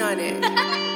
on it.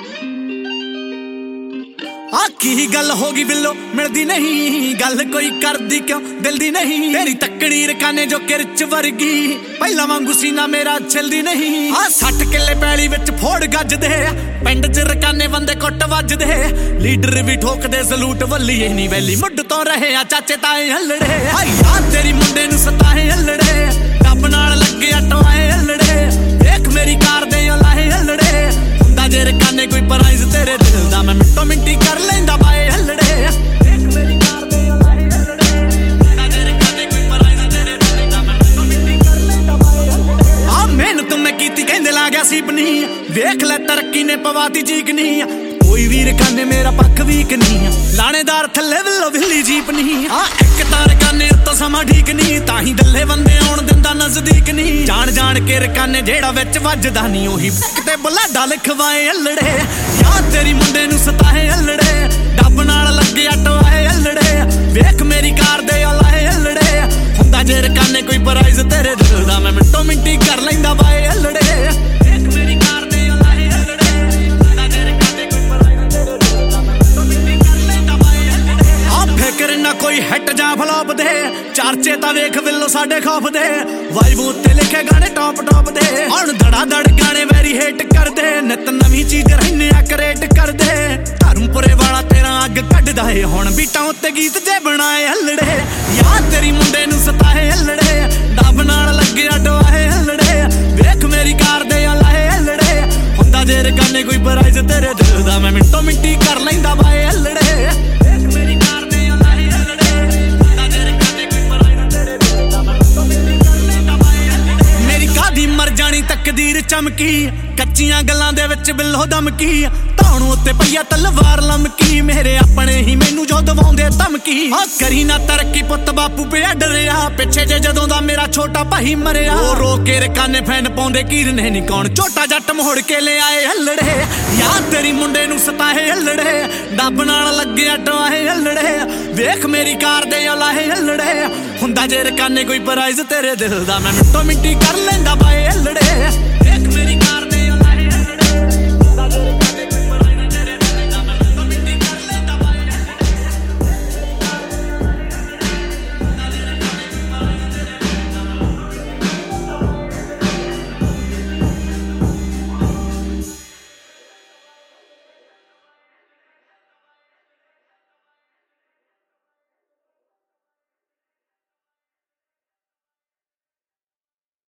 की गल होगी बिल्लो मिलदी नहीं गल कोई करदी क्यों दिल दी नहीं तेरी तकड़ी रकाने जो किरच वर्गी पहला वांगू सीना मेरा छिलदी नहीं 60 किले पैली विच फोड़ गजदे पिंड च रकाने बंदे कुट वजदे लीडर भी ठोकदे सलूट वल्ली नहीं वैली मुੱਢ तो रहे आ चाचे ताए हलड़े यार तेरी मुंडे नू सताए हलड़े रब नाल लगे टवाए हलड़े देख मेरी कार दे लाए हलड़े हुंदा जे रकाने कोई प्राइज तेरे दिल दा मैं मिंटो मिंटी कर लेंदा बाए हलड़े देख मेरी कार दे लाए हलड़े हुंदा जे रकाने कोई प्राइज तेरे दिल दा मैं मिंटो मिंटी कर लेंदा बाए हलड़े आ मेहनत मैं कीती कहंदे ला गया सीपनी वेख ले तरक्की ने पवाती चीकनी कोई वीर काने मेरा पक्क वीक नहीं लानेदार थल्ले विल्लो विल्ली जीप नहीं एक तार काने तो समा ठीक नहीं ताही दल्ले बंदे आउण दिंदा नजदीक नहीं जान जान के रकाने जेड़ा विच वजदा नहीं ओही ते बलाडा लिखवाए हलड़े यार तेरी मुंडे नू सताए हलड़े डब नाल लगे टवाए हलड़े वेख मेरी कार दे लाए हलड़े हुंदा जे रकाने कोई प्राइज तेरे दिल दा मैं मिंटो मिंटी कर लैंदा बाए हलड़े वेख मेरी कार दे लाए हलड़े हुंदा जे रकाने कोई प्राइज तेरे दिल दा मैं मिंटो मिंटी कर लैंदा बाए हलड़े आ फिकर ना कोई हिट जा फ्लॉप दे चर्चे ता वेख विल्लो साडे खौफ दे वाइबू उत्ते लिखे गाने टॉप टॉप दे हुण धड़ा धड़ गाने वेरी हिट कर दे नित नवी चीज रहने आ क्रिएट कर दे धर्मपुरे वाला तेरा अग कढदा है हुण बीटां उत्ते गीत जे बनाए हलड़े यार तेरी मुंडे नू सताए हलड़े डब नाल लगे डवाए हलड़े वेख मेरी कार दे लाए हलड़े हुंदा जे रकाने कोई प्राइज तेरे दिल दा मैं मिंटो मिंटी कर लैंदा बाए हलड़े वेख मेरी कार दे लाए हलड़े हुंदा जे रकाने कोई प्राइज तेरे दिल दा मैं मिंटो मिंटी कर लैंदा बाए हलड़े मेरी कादी मर जानी तकदीर चमकी कच्चियां गल्लां दे विच बिल्लो दमकी ਧੌਣ ਉੱਤੇ ਪਈਆ ਤਲਵਾਰ ਲਮਕੀ ਮੇਰੇ ਆਪਣੇ ਹੀ ਮੈਨੂੰ ਜੋ ਦਵਾਉਂਦੇ ਧਮਕੀ ਕਰੀ ਨਾ ਤਰੱਕੀ ਪੁੱਤ ਬਾਪੂ ਪਿਆ ਡਰਿਆ ਪਿੱਛੇ ਜੇ ਜਦੋਂ ਦਾ ਮੇਰਾ ਛੋਟਾ ਭਾਈ ਮਰਿਆ ਉਹ ਰੋ ਕੇ ਰਕਾਨੇ ਫੈਨ ਪਾਉਂਦੇ ਕੀਰਨੇ ਨਹੀਂ ਕੌਣ ਝੋਟਾ ਜੱਟ ਮੋੜ ਕੇ ਲੈ ਆਏ ਹਲੜੇ ਯਾਰ ਤੇਰੀ ਮੁੰਡੇ ਨੂੰ ਸਤਾਏ ਹਲੜੇ ਡੱਬ ਨਾਲ ਲੱਗਿਆ ਟਵਾਏ ਹਲੜੇ ਵੇਖ ਮੇਰੀ ਕਾਰ ਦੇ ਲਾਏ ਹਲੜੇ ਹੁੰਦਾ ਜੇ ਰਕਾਨੇ ਕੋਈ ਪ੍ਰਾਈਜ਼ ਤੇਰੇ ਦਿਲ ਦਾ ਮੈਂ ਮਿੰਟੋ ਮਿੰਟੀ ਕਰ ਲੈਂਦਾ ਬਾਏ ਹਲੜੇ